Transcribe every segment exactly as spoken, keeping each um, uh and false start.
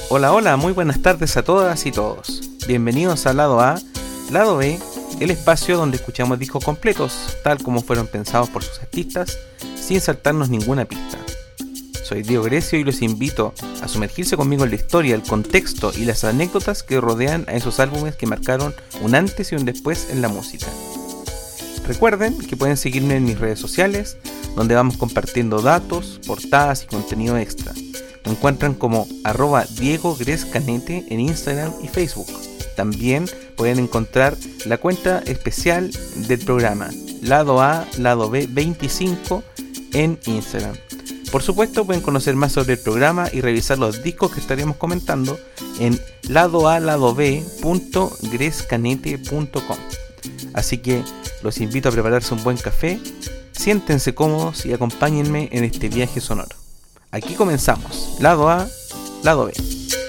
Hola, hola, muy buenas tardes a todas y todos. Bienvenidos a Lado A, Lado B, el espacio donde escuchamos discos completos, tal como fueron pensados por sus artistas, sin saltarnos ninguna pista. Soy Diego Grecio y los invito a sumergirse conmigo en la historia, el contexto y las anécdotas que rodean a esos álbumes que marcaron un antes y un después en la música. Recuerden que pueden seguirme en mis redes sociales, donde vamos compartiendo datos, portadas y contenido extra. Me encuentran como arroba Diego Grescanete en Instagram y Facebook. También pueden encontrar la cuenta especial del programa, Lado A, Lado B veinticinco en Instagram. Por supuesto, pueden conocer más sobre el programa y revisar los discos que estaremos comentando en ladoaladob punto grescanete punto com. Así que los invito a prepararse un buen café, siéntense cómodos y acompáñenme en este viaje sonoro. Aquí comenzamos, Lado A, Lado B.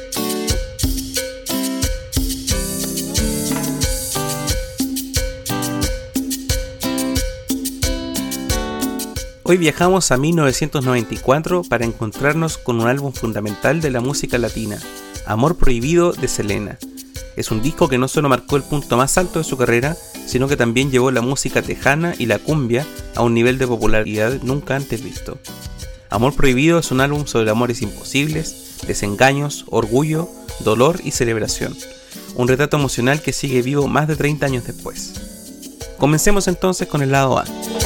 Hoy viajamos a mil novecientos noventa y cuatro para encontrarnos con un álbum fundamental de la música latina, Amor Prohibido de Selena. Es un disco que no solo marcó el punto más alto de su carrera, sino que también llevó la música tejana y la cumbia a un nivel de popularidad nunca antes visto. Amor Prohibido es un álbum sobre amores imposibles, desengaños, orgullo, dolor y celebración. Un retrato emocional que sigue vivo más de treinta años después. Comencemos entonces con el lado A.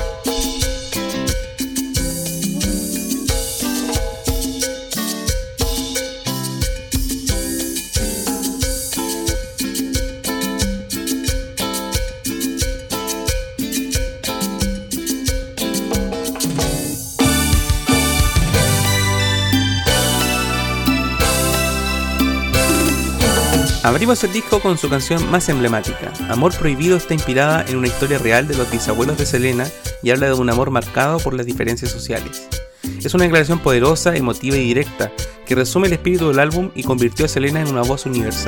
Abrimos el disco con su canción más emblemática. Amor Prohibido está inspirada en una historia real de los bisabuelos de Selena y habla de un amor marcado por las diferencias sociales. Es una declaración poderosa, emotiva y directa que resume el espíritu del álbum y convirtió a Selena en una voz universal.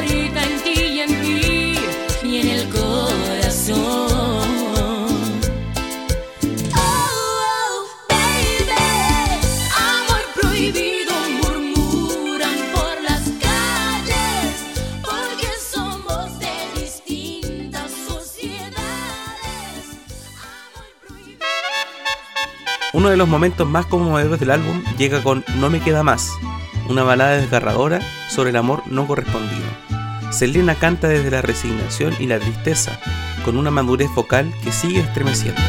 Y en el corazón Uno de los momentos más conmovedores del álbum llega con No me queda más, una balada desgarradora sobre el amor no correspondido. Selena canta desde la resignación y la tristeza, con una madurez vocal que sigue estremeciendo.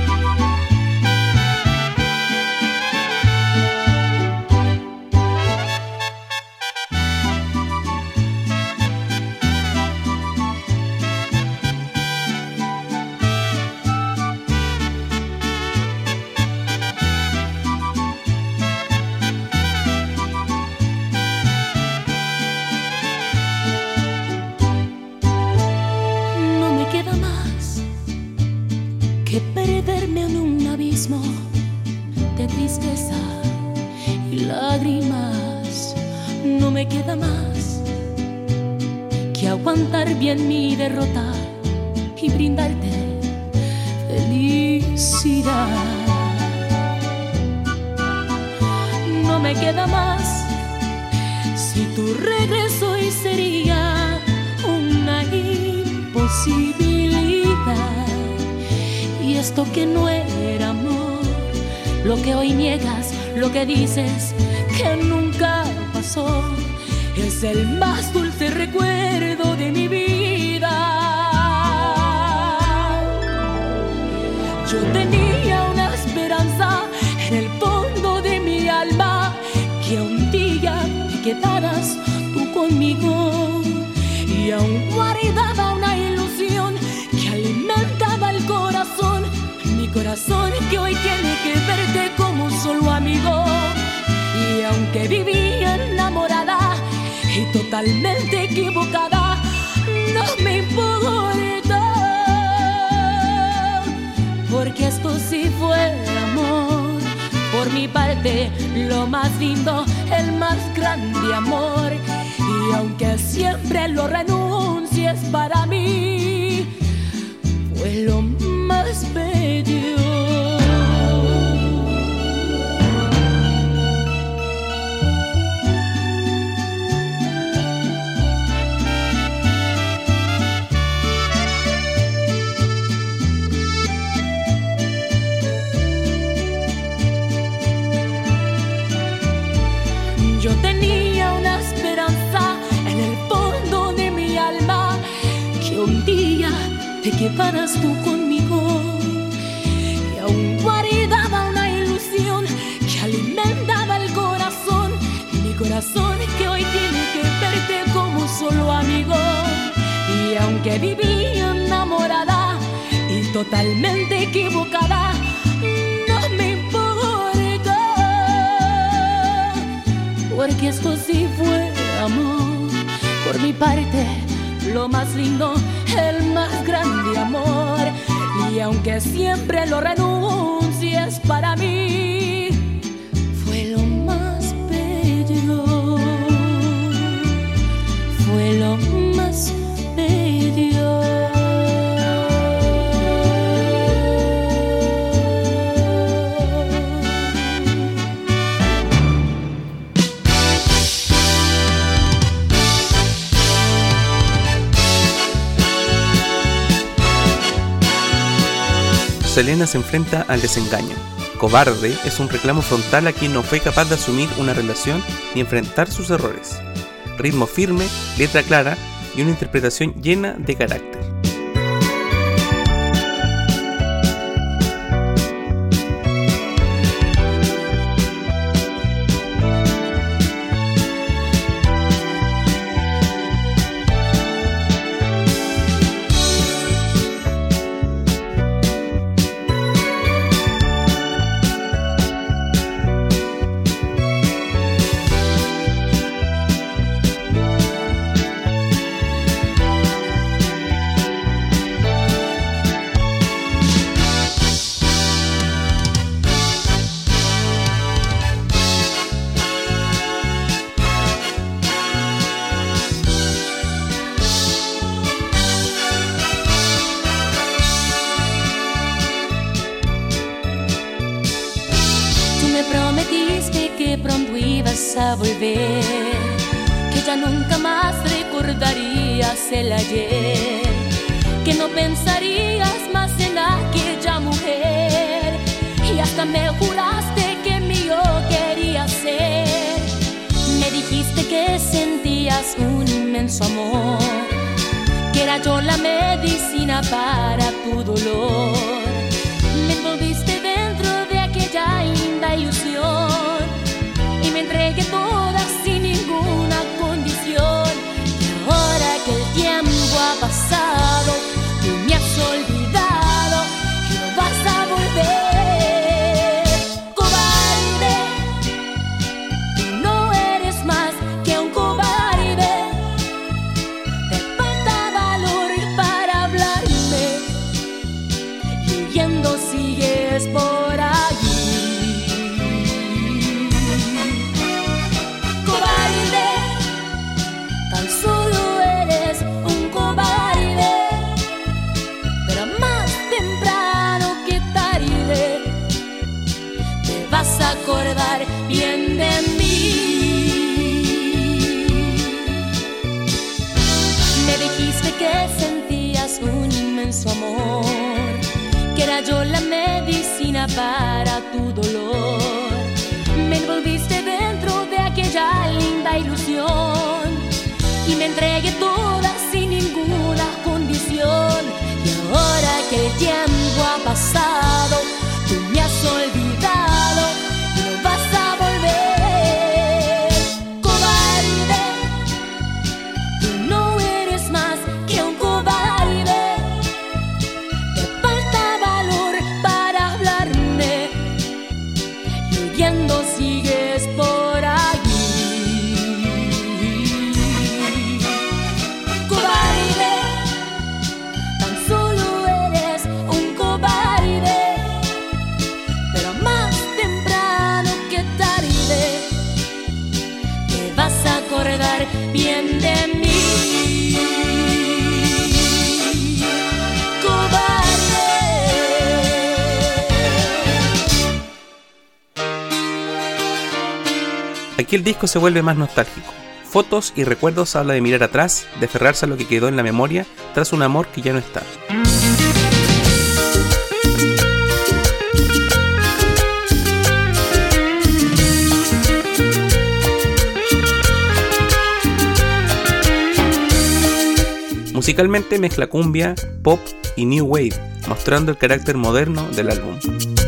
De tristeza y lágrimas, no me queda más que aguantar bien mi derrota y brindarte felicidad. No me queda más si tu regreso hoy sería una imposibilidad. Y esto que no era amor, lo que hoy niegas, lo que dices que nunca pasó, es el más dulce recuerdo de mi vida. Yo tenía una esperanza en el fondo de mi alma, que un día te quedaras tú conmigo, y aún guardaba una ilusión que alimentaba el corazón, mi corazón que hoy tiene que verte como solo amigo. Y aunque vivía enamorada y totalmente equivocada, no me importa, porque esto sí fue amor. Por mi parte, lo más lindo, el más grande amor. Y aunque siempre lo renuncies, para mí fue lo más bello. Yo tenía una esperanza en el fondo de mi alma, que un día te quedaras tú conmigo, y aún guardaba una ilusión que alimentaba el corazón, mi corazón que hoy tiene que verte como solo amigo. Y aunque vivía enamorada y totalmente equivocada, no me importa, porque esto sí fue amor. Por mi parte, lo más lindo, el más grande amor. Y aunque siempre lo renuncies, para mí fue lo más bello, fue lo más bello. Selena se enfrenta al desengaño. Cobarde es un reclamo frontal a quien no fue capaz de asumir una relación ni enfrentar sus errores. Ritmo firme, letra clara y una interpretación llena de carácter. A volver, que ya nunca más recordarías el ayer, que no pensarías más en aquella mujer, y hasta hasta me juraste que mío querías ser. Me dijiste que sentías un inmenso amor, que era yo la medicina para tu dolor. Me envolviste dentro de aquella linda ilusión y me entregué toda sin ninguna condición. Y ahora que el tiempo ha pasado, tú me has olvidado y no vas a volver. Cobarde, tú no eres más que un cobarde. Te falta valor para hablarme y huyendo sigues por allí. Cobarde, tan solo eres un cobarde, pero más temprano que tarde te vas a acordar bien de mí. Me dijiste que sentías un inmenso amor, que era yo la medicina para tu dolor. Me envolviste dentro de aquella linda ilusión y me entregué toda sin ninguna condición. Y ahora que el tiempo ha pasado, tú me has olvidado y no vas a volver. Cobarde, tú no eres más que un cobarde. Te falta valor para hablarme y huyendo sigues por allí. Cobarde, tan solo eres un cobarde, pero más temprano que tarde te vas a acordar bien de mí. Cobarde. Aquí el disco se vuelve más nostálgico. Fotos y recuerdos habla de mirar atrás, de aferrarse a lo que quedó en la memoria tras un amor que ya no está. Musicalmente mezcla cumbia, pop y new wave, mostrando el carácter moderno del álbum.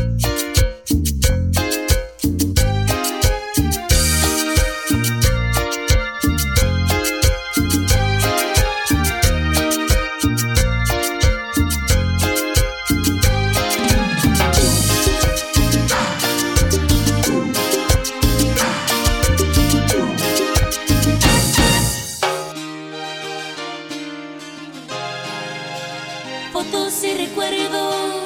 Fotos y recuerdos.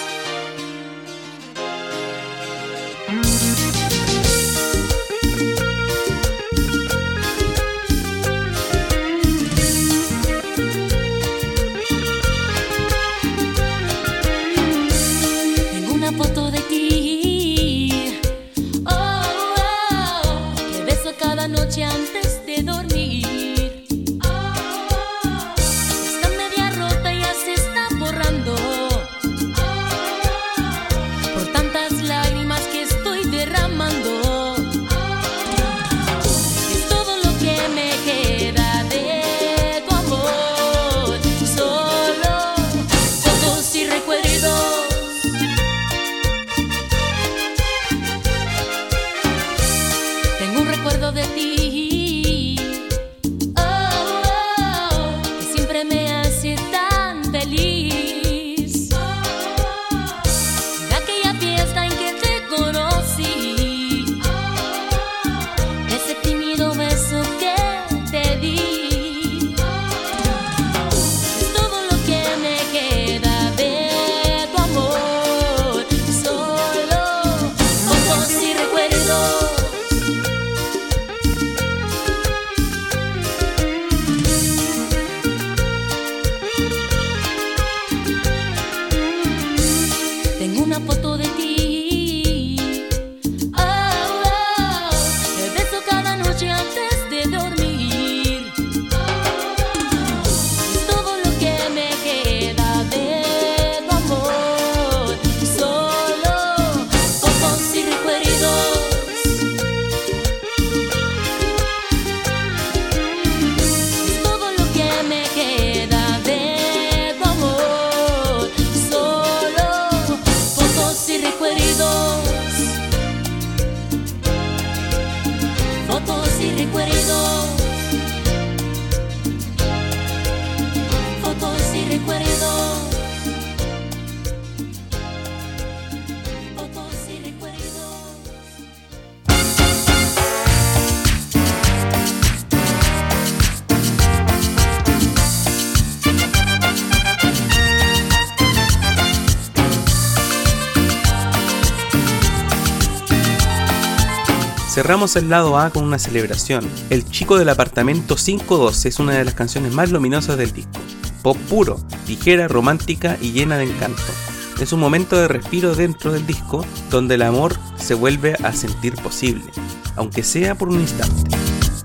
Tengo una foto de ti, oh, oh, que beso cada noche antes de dormir. Está media rota, ya se está borrando. Cerramos el lado A con una celebración. El chico del apartamento quinientos doce es una de las canciones más luminosas del disco. Pop puro, ligera, romántica y llena de encanto. Es un momento de respiro dentro del disco donde el amor se vuelve a sentir posible, aunque sea por un instante.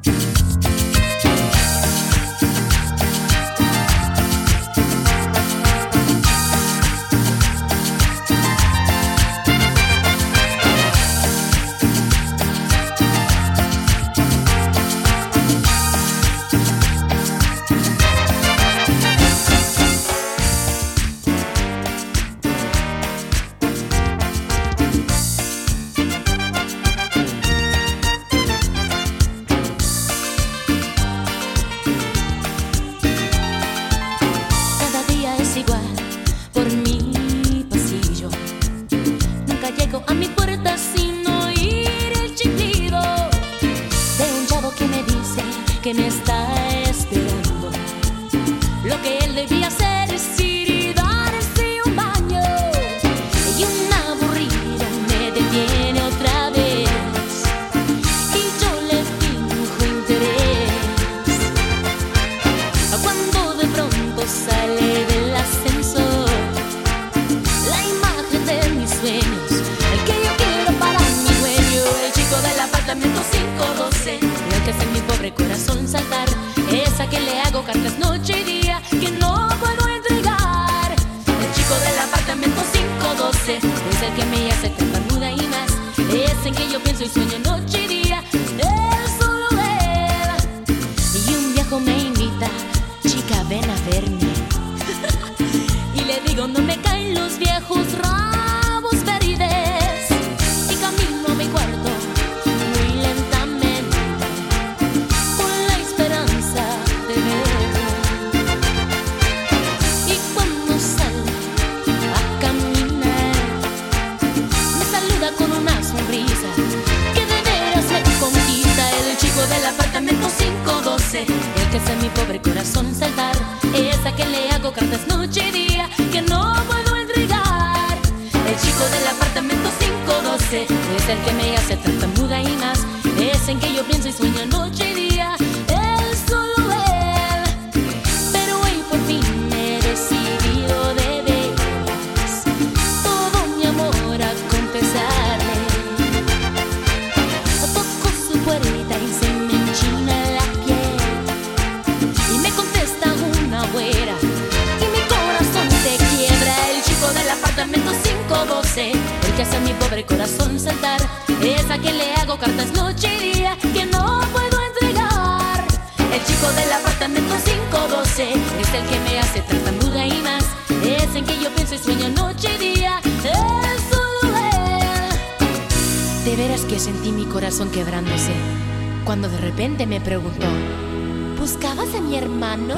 Quebrándose, cuando de repente me preguntó: ¿buscabas a mi hermano?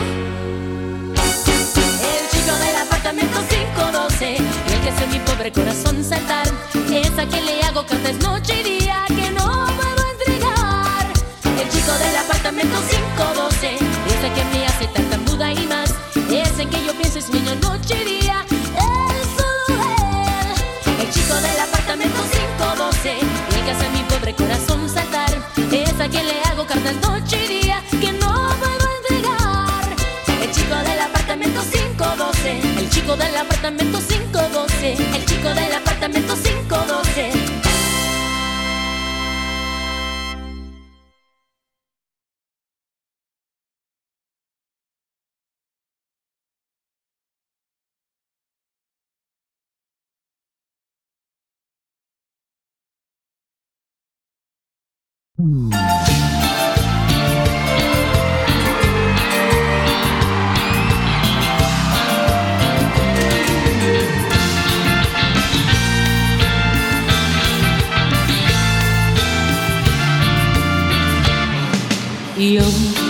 El chico del apartamento quinientos doce, el que hace mi pobre corazón saltar, es a quien le hago cartas noche y día que no puedo entregar. El chico del apartamento quinientos doce, es el que me hace tartamuda y más, es en que yo pienso y sueño noche y día. Él, solo él, el chico del apartamento quinientos doce, el que hace mi pobre corazón saltar, es a quien le hago cartas noche y día que no puedo entregar. El chico del apartamento quinientos doce, el chico del apartamento quinientos doce, el chico del apartamento quinientos doce. Yo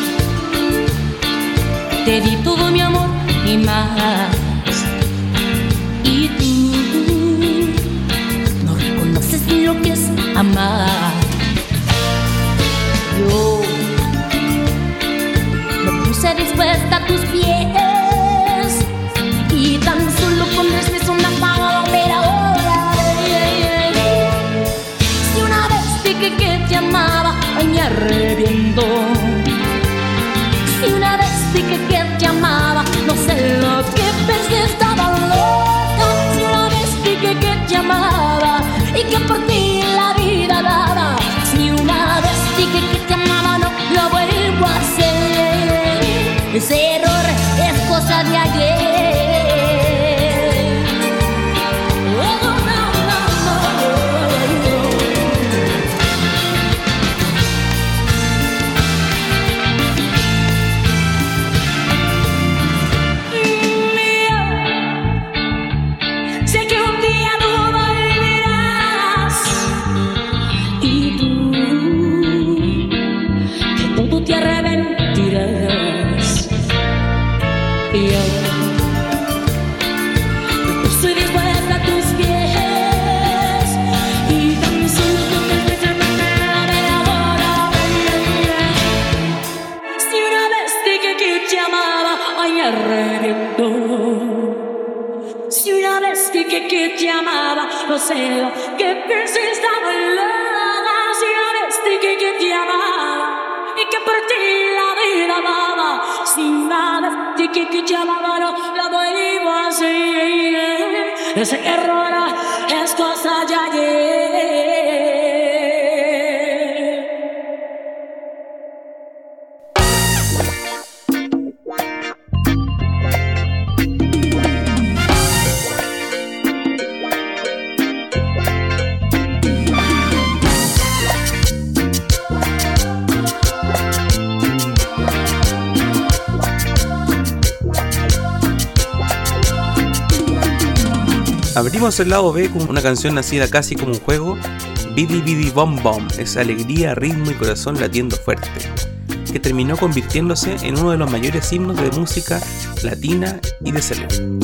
te di todo mi amor y más, y tú no reconoces ni lo que es amar. Yo me puse dispuesta a tus pies y tan solo con tres besos una paga ver ahora. Si una vez dije que te amaba, Ese error es cosa de ayer. Oh, no, no, no. Sé que un día tú volverás y tú de todo te arrepentirás. Y yo soy dispuesta a tus pies y tan solo tú me me ahora. Si una vez dije que te amaba, ay, me arrepiento. Si una vez dije que te amaba, no sé lo que pensé, estaba loca. Si una vez dije que te amaba y que por ti la vida amaba, si una vez dije que te amaba, no la vuelvo a hacer. Ese error es cosa de ayer. Abrimos el lado B con una canción nacida casi como un juego, Bidi Bidi Bom Bom, es alegría, ritmo y corazón latiendo fuerte, que terminó convirtiéndose en uno de los mayores himnos de música latina y de salud.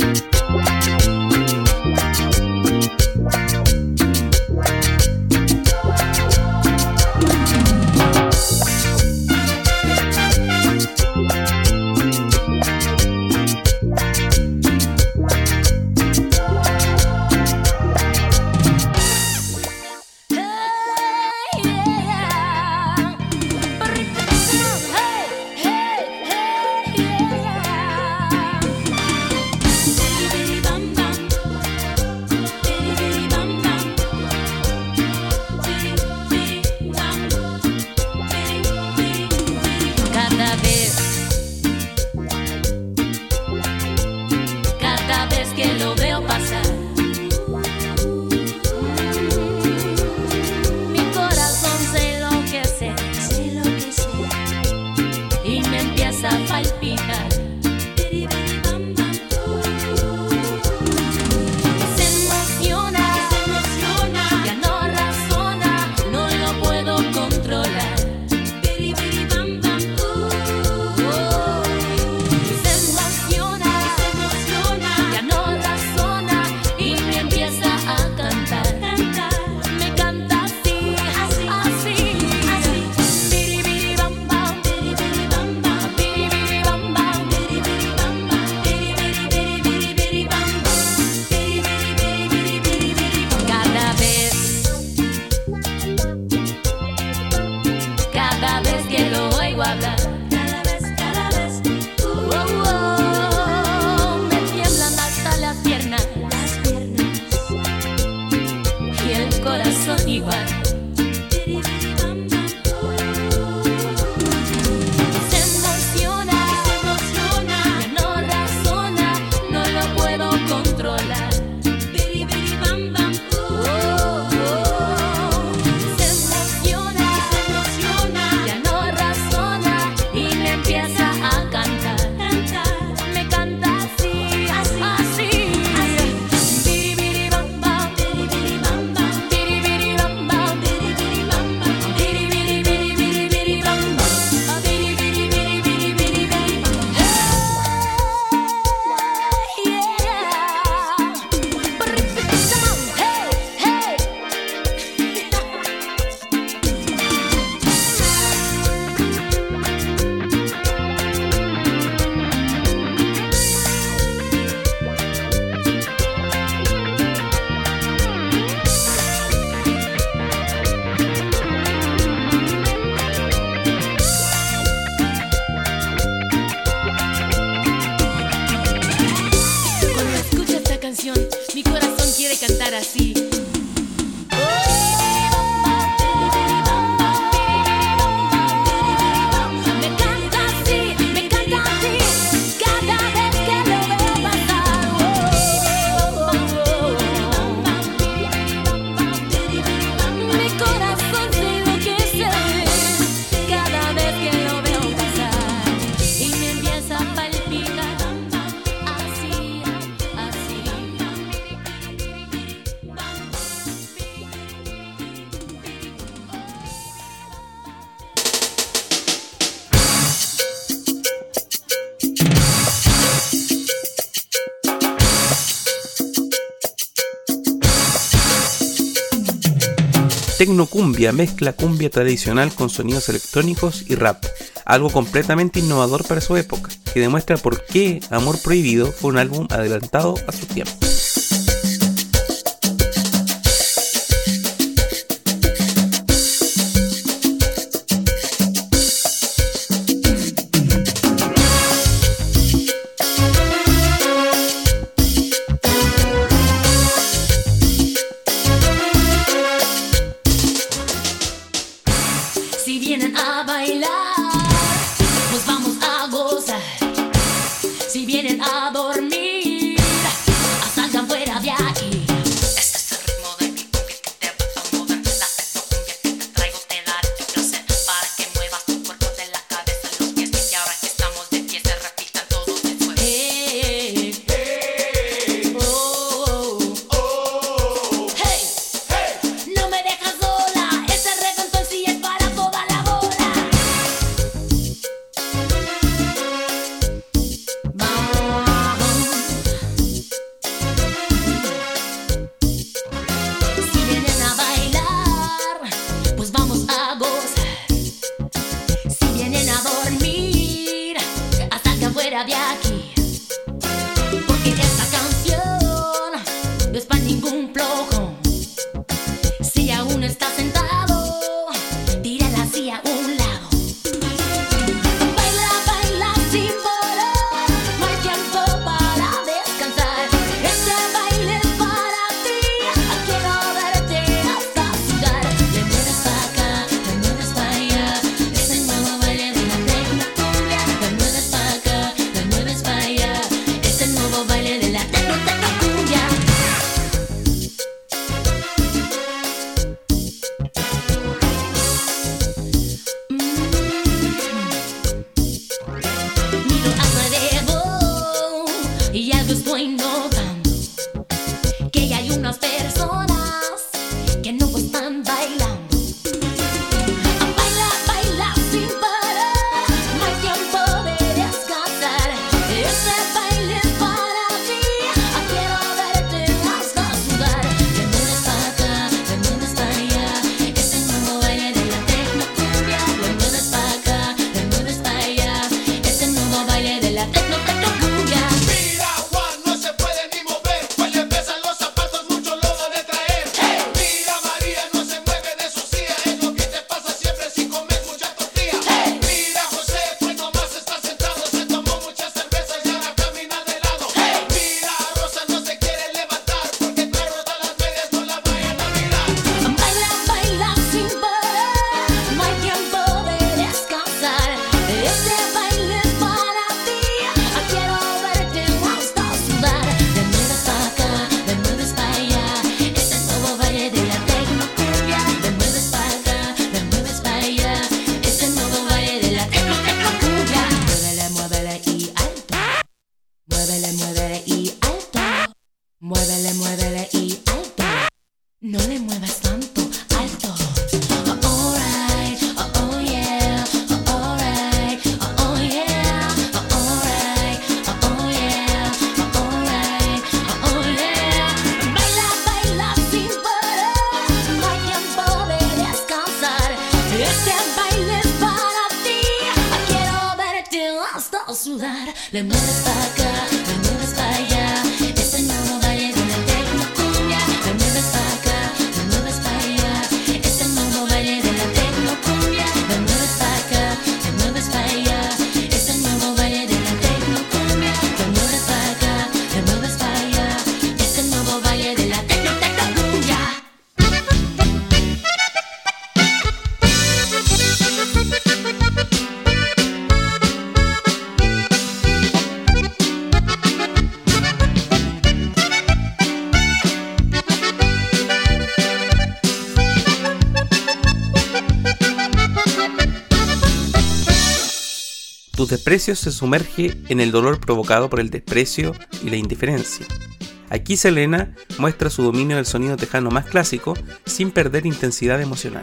Me encanta así, me encanta así. Tecnocumbia mezcla cumbia tradicional con sonidos electrónicos y rap, algo completamente innovador para su época, que demuestra por qué Amor Prohibido fue un álbum adelantado a su tiempo. Si vienen a bailar, pues vamos a gozar. Si vienen a dormir, salgan fuera de aquí. Este es el ritmo de mi cumbia que te va a mover. La tecnocumbia que te traigo te dará tu placer, para que muevas tu cuerpo de la cabeza a los pies. Y ahora que estamos de pie se repitan todos después. Hey, hey, oh, oh, hey, hey, no me dejas sola. Ese reggaetón sí es para toda la bola. Si vienen a bailar, pues vamos a gozar. Si vienen a dormir, salgan fuera de aquí. Porque esta canción no es para ningún flojo. Si aún estás sentado, tira la silla a un lado. Baila, baila sin parar, no hay tiempo para descansar. Este baile es para ti, quiero verte hasta sudar. Le mueves pa' acá, le mueves pa' allá, es el nuevo baile de la tecnocumbia. Le mueves pa' acá, le mueves pa' allá, es el nuevo baile de la tecno tecnocumbia. Miro alrededor y algo estoy notando, que hay unas personas que no están bailando. Baila, baila sin parar, no hay tiempo de descansar. Este baile es para ti, quiero verte hasta sudar. Le mueves pa' acá, le mueves pa' allá, es el nuevo baile de la tecnocumbia. Le mueves pa' acá, le mueves pa' allá, es el nuevo baile de la tecno tecnocumbia. Mira, Juan, no se puede ni mover, pues le pesan los zapatos, mucho lodo de traer. Mira, María, no se mueve de su silla, es lo que te pasa siempre si comes mucha tortilla. Mira, José, pues nomás está sentado, se tomó muchas cervezas y ahora camina de lado. Mira, Rosa no se quiere levantar, porque trae rotas las medias, no la vayan a mirar. Baila, baila sin parar, no hay tiempo de descansar. Este baile es para ti, quiero verte hasta sudar. Le mueves pa' acá, le mueves pa' allá, es el nuevo baile de la tecnocumbia. Le mueves pa' acá, le mueves pa' allá, es el nuevo baile de la tecno tecnocumbia. Muévele, muévele y alto. Muévele, muévele y alto. Muévele, muévele y alto. No le muevas tanto, alto. Oh, alright, oh, oh yeah, oh, alright, oh, oh yeah, oh, alright, oh, oh yeah, oh, alright, oh, oh yeah. Baila, baila sin parar, no hay tiempo de descansar. Este baile es para ti, quiero verte hasta sudar. Le mueves pa' acá, le mueves pa' allá, es el nuevo baile de la tecnocumbia. Le mueves pa' acá, le mueves pa' allá, es el nuevo baile de la tecnocumbia. Le mueves pa' acá, le mueves pa' allá, es el nuevo baile de la tecnocumbia. Le mueves pa' acá, le mueves pa' allá, es el nuevo baile de la tecno tecnocumbia. Tu desprecio se sumerge en el dolor provocado por el desprecio y la indiferencia. Aquí Selena muestra su dominio del sonido tejano más clásico sin perder intensidad emocional.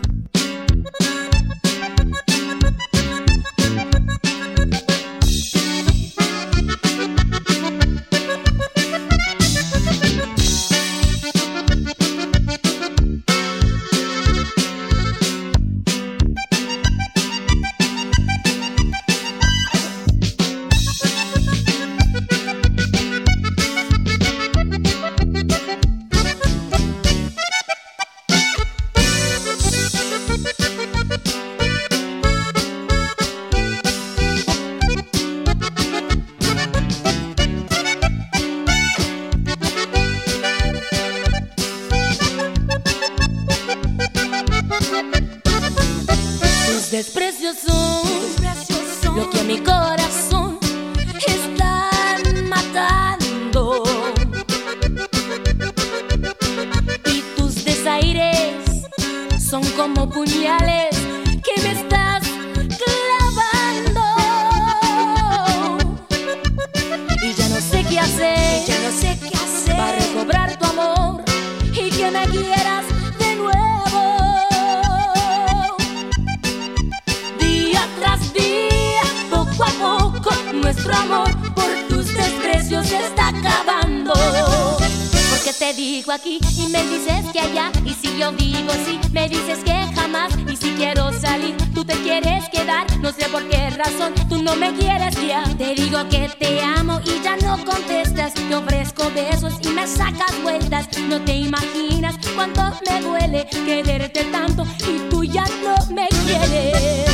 nuestro amor por tus desprecios se está acabando. Porque te digo aquí y me dices que allá, y si yo digo sí, me dices que jamás. Y si quiero salir, tú te quieres quedar, no sé por qué razón tú no me quieres ya. Te digo que te amo y ya no contestas, te ofrezco besos y me sacas vueltas. No te imaginas cuánto me duele quererte tanto y tú ya no me quieres.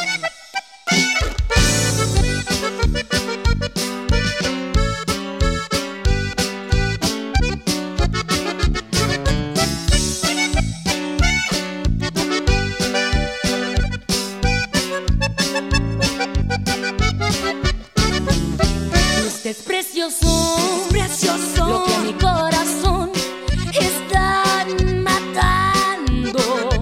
Desprecios son, desprecios son lo que a mi corazón están matando.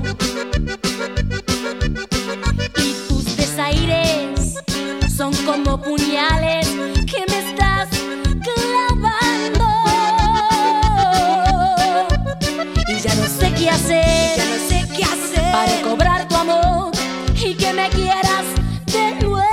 Y tus desaires son como puñales que me estás clavando. Y ya no sé qué hacer, ya no sé qué hacer para cobrar tu amor y que me quieras de nuevo.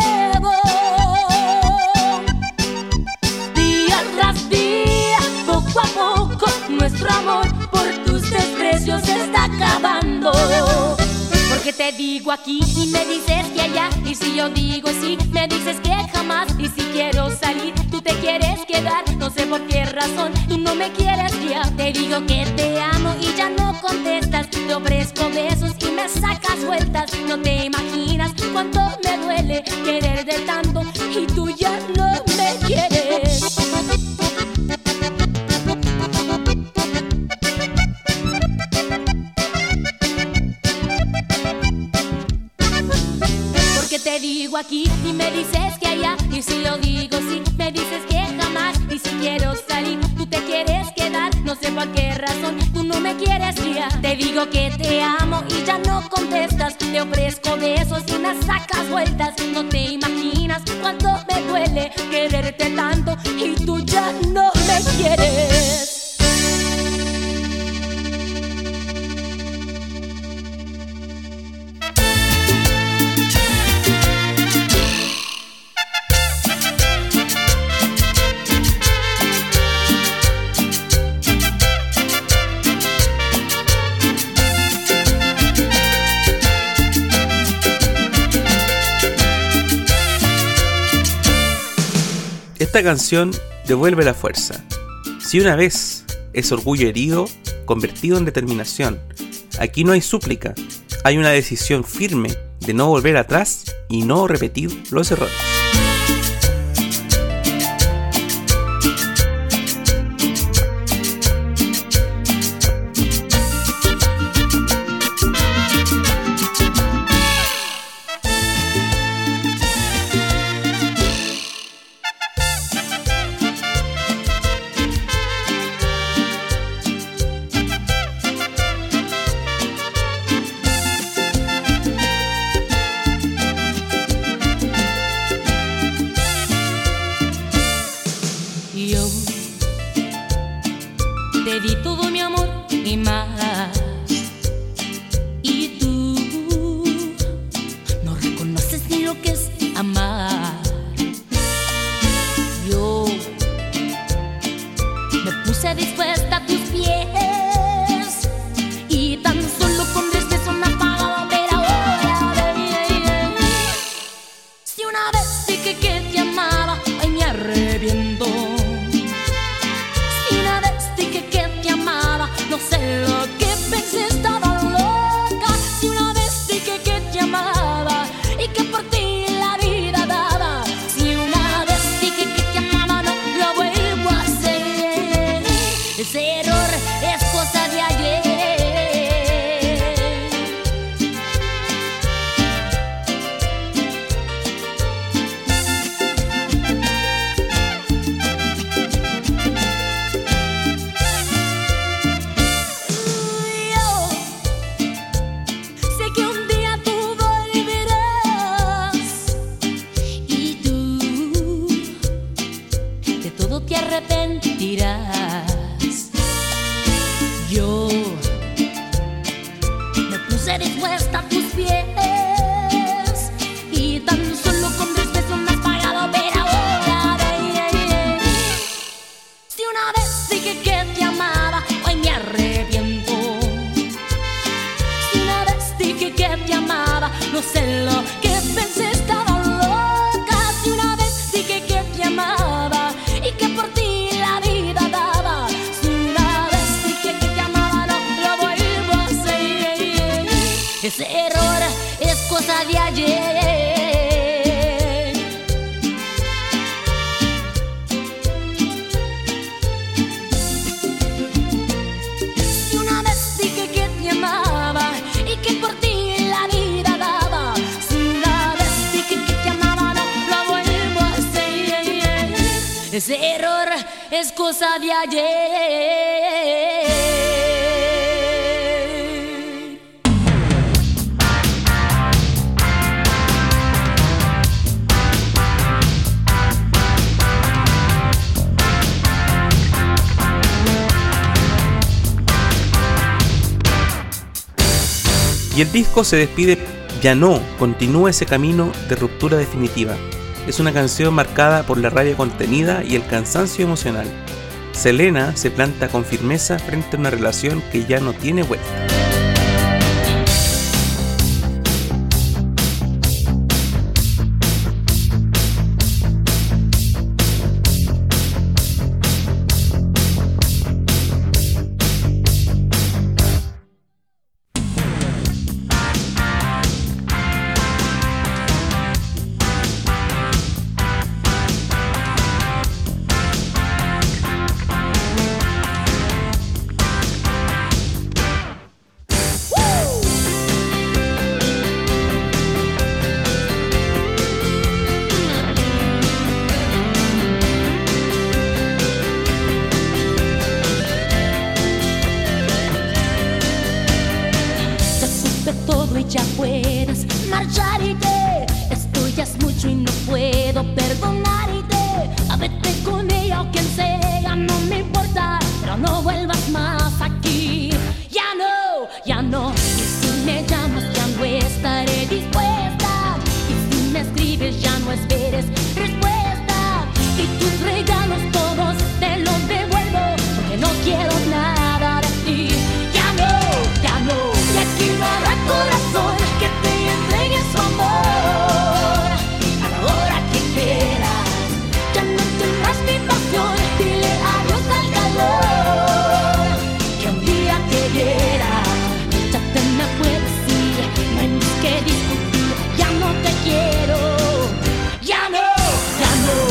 Poco a poco nuestro amor por tus desprecios se está acabando. Porque te digo aquí y me dices que allá, y si yo digo sí, me dices que jamás. Y si quiero salir, tú te quieres quedar, no sé por qué razón tú no me quieres ya. Te digo que te amo y ya no contestas, te ofrezco besos y me sacas vueltas. No te imaginas cuánto me duele quererte tanto y tú ya no me quieres. Te digo aquí y me dices que allá, y si yo digo sí, me dices que jamás. Y si quiero salir, tú te quieres quedar, no sé por qué razón tú no me quieres ya. Te digo que te amo y ya no contestas, te ofrezco besos y me sacas vueltas. No te imaginas cuánto me duele quererte tanto y tú ya no me quieres. Esta canción devuelve la fuerza. Si una vez es orgullo herido, convertido en determinación, aquí no hay súplica, hay una decisión firme de no volver atrás y no repetir los errores. Te di todo mi amor y más, y tú no reconoces ni lo que es amar. Yo me puse dispuesta a tus pies y tan solo con tres besos me apagaba, pero ahora, baby, baby, si una vez dije que te amaba, ay, me arrepiento. No sé lo que pensé, estaba loca. Si una vez dije que te amaba y que por ti la vida daba. Si una vez dije que te amaba, no lo vuelvo a hacer. Ese error es cosa de ayer. Te arrepentirás. Yo me puse dispuesta a tus pies y tan solo con tres besos me has pagado, pero ahora Ese error es cosa de ayer. Y el disco se despide, ya no, continúa ese camino de ruptura definitiva. Es una canción marcada por la rabia contenida y el cansancio emocional. Selena se planta con firmeza frente a una relación que ya no tiene vuelta. Ya puedes marcharte, esto ya es mucho y no puedo perdonarte. A vete con ella o quien sea, no me importa, pero no vuelvas más aquí. Ya no, ya no, y si me llamas ya no estaré dispuesta. Y si me escribes ya no esperes respuesta. Y tus regalos todos te los devuelvo, porque no quiero nada de ti. Ya no, ya no, y aquí no habrá corazón que te entregue su amor. A la hora que quieras, ya no tendrás mi pasión. Dile adiós al calor que un día te diera. Ya te me puedes ir, no hay más que discutir. Ya no te quiero, ya no, ya no.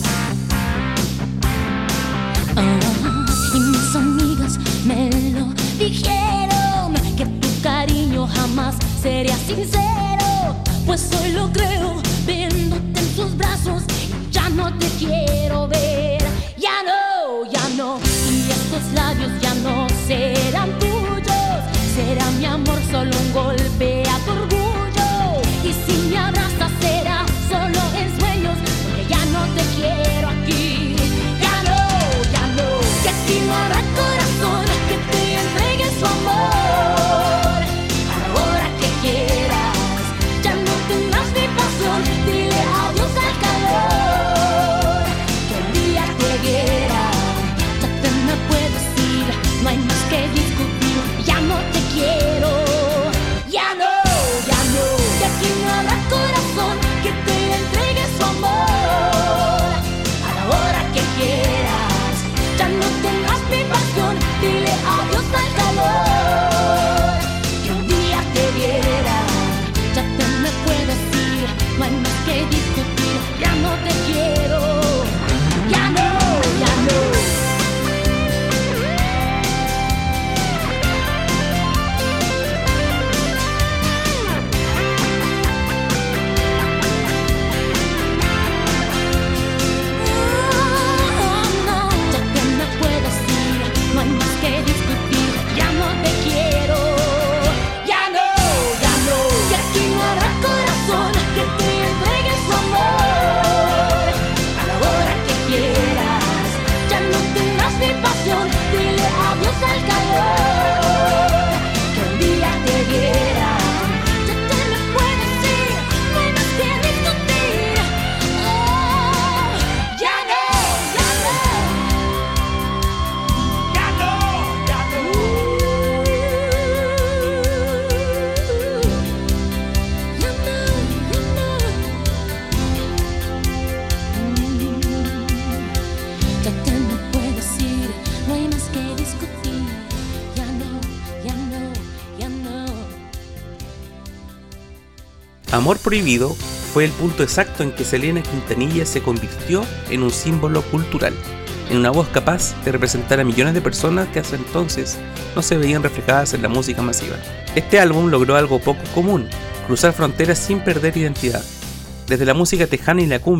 Ah, y mis amigas me lo dijeron, que tu cariño jamás sería sincero. Pues hoy lo creo, viéndote en tus brazos. Ya no te quiero ver, ya no, ya no. Y estos labios ya no serán tuyos. Será mi amor solo un golpe a tu orgullo. Y si me abrazas será solo en sueños, porque ya no te quiero aquí. Ya no, ya no, que aquí no habrá corazón que te entregue su amor. A la hora que quieras, ya no tendrás mi pasión. Dile adiós al calor que un día te diera. Ya te me puedes ir, no hay más que discutir. Ya no te quiero, ya no, ya no. Que aquí no habrá corazón que te entregue su amor. A la hora que quieras, ya no tendrás mi pasión. Dile adiós al calor que un día te diera. Ya te me puedes ir, no hay más que discutir. Ya no te quiero, ya no, ya no. Amor Prohibido fue el punto exacto en que Selena Quintanilla se convirtió en un símbolo cultural, en una voz capaz de representar a millones de personas que hasta entonces no se veían reflejadas en la música masiva. Este álbum logró algo poco común, cruzar fronteras sin perder identidad. Desde la música tejana y la cumbia,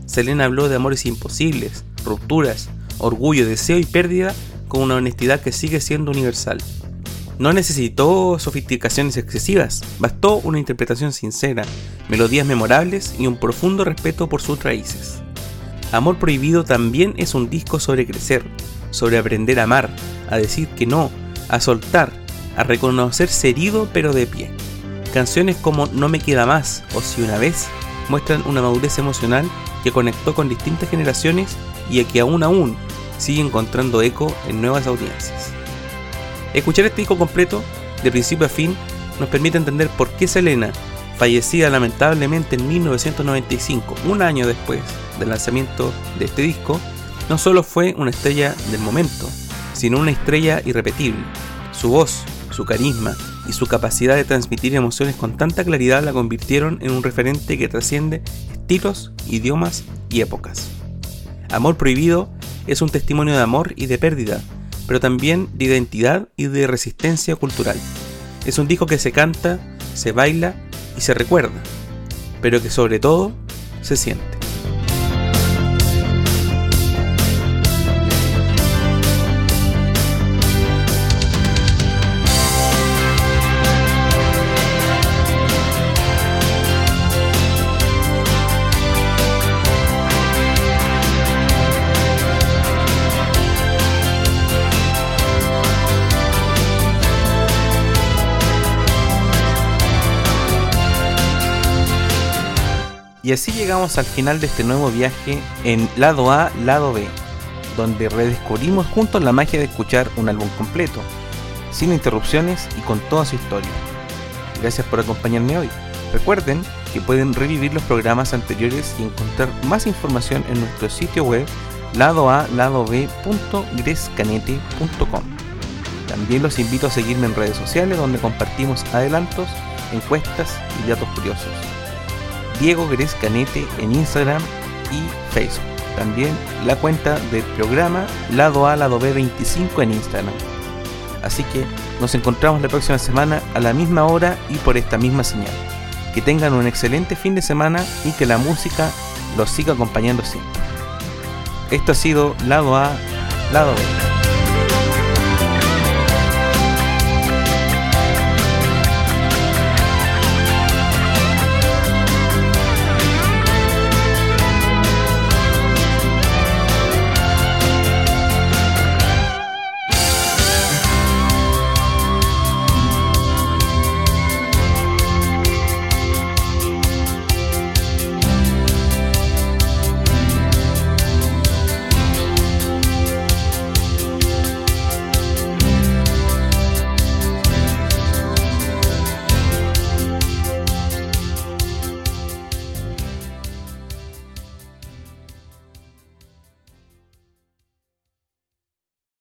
Selena habló de amores imposibles, rupturas, orgullo, deseo y pérdida con una honestidad que sigue siendo universal. No necesitó sofisticaciones excesivas, bastó una interpretación sincera, melodías memorables y un profundo respeto por sus raíces. Amor Prohibido también es un disco sobre crecer, sobre aprender a amar, a decir que no, a soltar, a reconocerse herido pero de pie. Canciones como No me queda más o Si una vez muestran una madurez emocional que conectó con distintas generaciones y que aún aún sigue encontrando eco en nuevas audiencias. Escuchar este disco completo, de principio a fin, nos permite entender por qué Selena, fallecida lamentablemente en mil novecientos noventa y cinco, un año después del lanzamiento de este disco, no solo fue una estrella del momento, sino una estrella irrepetible. Su voz, su carisma y su capacidad de transmitir emociones con tanta claridad la convirtieron en un referente que trasciende estilos, idiomas y épocas. Amor Prohibido es un testimonio de amor y de pérdida, pero también de identidad y de resistencia cultural. Es un disco que se canta, se baila y se recuerda, pero que sobre todo se siente. Y así llegamos al final de este nuevo viaje en Lado A, Lado B, donde redescubrimos juntos la magia de escuchar un álbum completo, sin interrupciones y con toda su historia. Gracias por acompañarme hoy. Recuerden que pueden revivir los programas anteriores y encontrar más información en nuestro sitio web lado a lado b punto grescanete punto com. También los invito a seguirme en redes sociales, donde compartimos adelantos, encuestas y datos curiosos. Diego Gres Canete en Instagram y Facebook. También la cuenta del programa Lado A, Lado B veinticinco en Instagram. Así que nos encontramos la próxima semana a la misma hora y por esta misma señal. Que tengan un excelente fin de semana y que la música los siga acompañando siempre. Esto ha sido Lado A, Lado B.